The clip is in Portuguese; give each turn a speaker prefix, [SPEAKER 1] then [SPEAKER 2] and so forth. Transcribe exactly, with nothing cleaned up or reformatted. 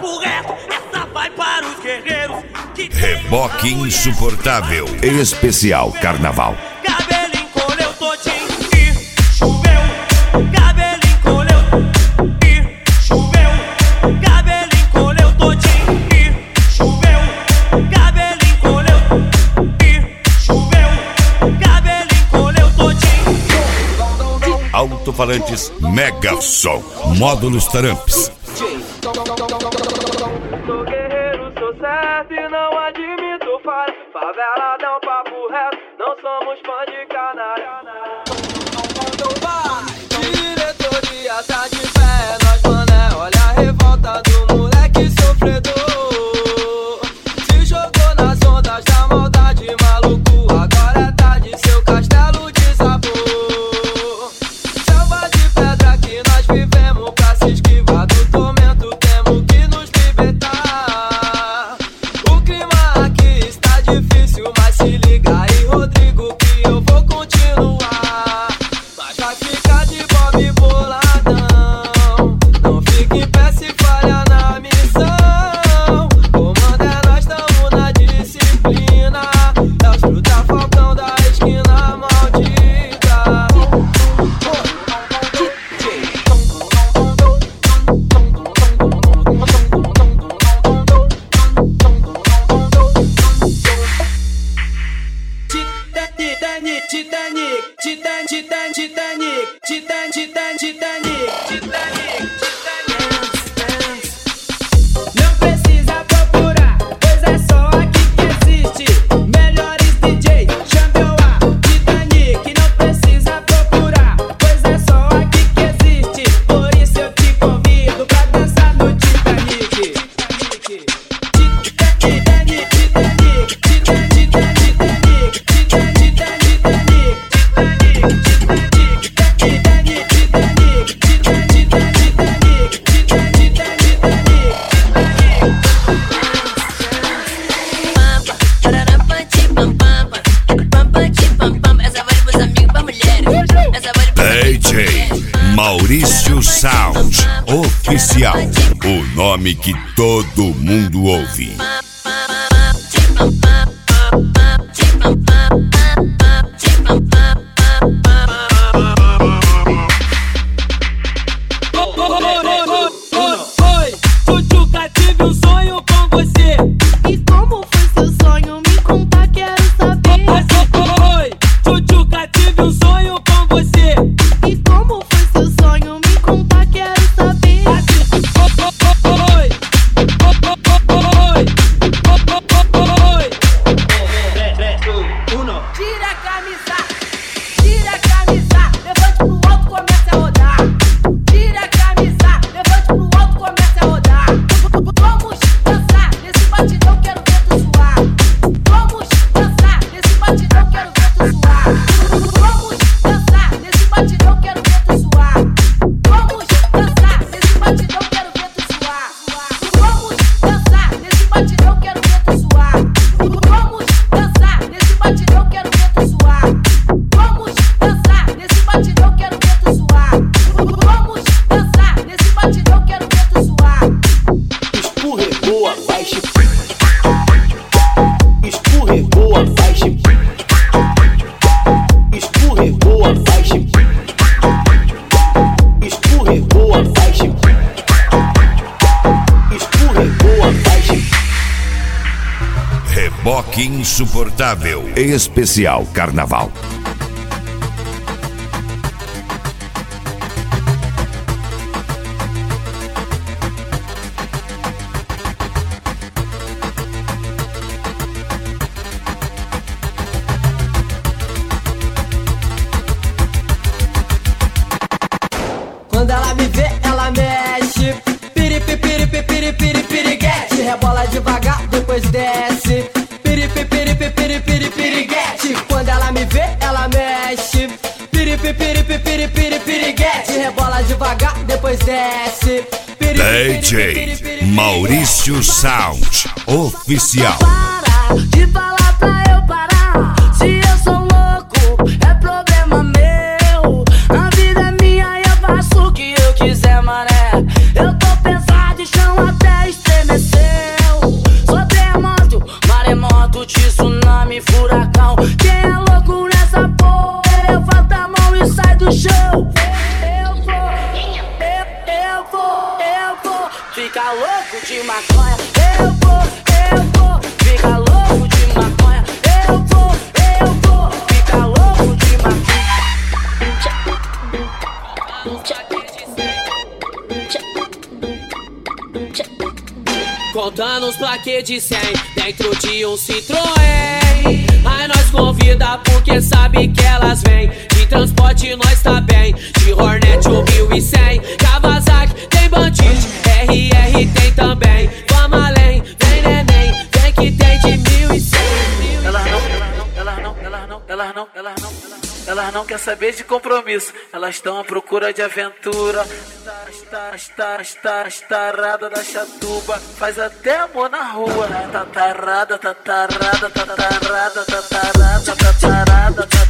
[SPEAKER 1] papo reto, essa vai para os guerreiros que
[SPEAKER 2] Reboque insuportável. Especial Carnaval.
[SPEAKER 1] cabelo encolheu todinho e choveu. Cabelo encolheu e choveu. Cabelo encolheu todinho e choveu. Cabelo encolheu e choveu. Cabelo encolheu todinho.
[SPEAKER 2] Alto-falantes Mega Som. Módulos Taramps.
[SPEAKER 1] Sou guerreiro, sou certo e não admito falha. Favela dá um papo reto, não somos fã de canalha. Diretor de asa de pé, nós mané, olha a revolta do moleque sofredor. Se jogou nas ondas da maldade, maluco, agora é tarde, seu castelo desabou. Selva de pedra que nós vivemos pra se esquivar do tormento, temos que nos libertar. O clima aqui está difícil, mas se liga aí, Rodrigo, que eu vou continuar. Mas vai ficar de bob boladão, não fique em pé se falha na missão. Comando é nós, tamo na disciplina, é os fruta falcão da esquina maldita. Titanic, Titanic, Titanic, Titanic, Titanic, Titanic, Titanic, Titanic, Titanic, Titanic. Não precisa procurar, pois é só aqui que existe melhores D J, chame eu a Titanic. Não precisa procurar, pois é só aqui que existe, por isso eu te convido pra dançar no Titanic. Titanic, Titanic, Titanic, Titanic,
[SPEAKER 2] D J Maurício Sound Oficial. O nome que todo mundo ouve.
[SPEAKER 1] Oi, Tchutchuca, tive um sonho com você.
[SPEAKER 3] E como foi seu sonho? Me conta, quero saber.
[SPEAKER 1] Oi, Tchutchuca, tive um sonho com você.
[SPEAKER 3] E como foi seu sonho? Me conta, quero saber.
[SPEAKER 1] Oi, oi, oi. Tira a camisa, tira a camisa, levante pro alto, comece a rodar. Tira a camisa, levante pro alto, comece a rodar. Vamos dançar nesse batidão, quero ver tu suar. Vamos dançar nesse batidão, quero ver tu suar. Vamos dançar nesse batidão, quero ver tu suar. Vamos dançar nesse batidão, quero ver tu suar. Vamos dançar nesse batidão, quero ver tu suar. Vamos dançar nesse batidão, quero ver tu suar. Vamos dançar nesse batidão, quero ver tu suar. Vamos dançar nesse batidão, quero ver tu suar.
[SPEAKER 4] Escorregou a faixa, escorregou a faixa, escorregou a faixa, escorregou a faixa, escorregou a faixa.
[SPEAKER 2] Reboque insuportável. Especial Carnaval.
[SPEAKER 1] Quando ela me vê, ela mexe. Piripi, piripi, piripi, piriguete. Rebola devagar, depois desce. Piripi, piripi, piripi, piriguete. Quando ela me vê, ela mexe. Piripi, piripi, piripi, piriguete. Rebola devagar, depois desce.
[SPEAKER 2] D J Maurício Sound Oficial.
[SPEAKER 3] Para de falar pra eu parar. Se eu sou louco, é problema meu. A vida é minha e eu faço o que eu quiser, mané. Eu tô pesado e chão até estrear. show. Eu vou, eu, eu vou, eu vou ficar louco de maconha. Eu vou, eu vou ficar louco de maconha. Eu vou, eu vou ficar louco de maconha.
[SPEAKER 1] Contando os plaquês de cem dentro de um Citroën. Aí nós convida porque sabe que elas vêm. De transporte nós tá bem, de Hornet o mil e cem. Kawasaki tem Bandit, R R tem também. Vamos além, vem neném, vem que tem de mil e cem.
[SPEAKER 5] Elas não, elas não, elas não, elas não, elas não, elas não quer saber de compromisso. Elas estão à procura de aventura. Está, está, está, estarada da chatuba, faz até amor na rua. Tatarada, tatarada, tatarada, tatarada, tatarada, tatarada.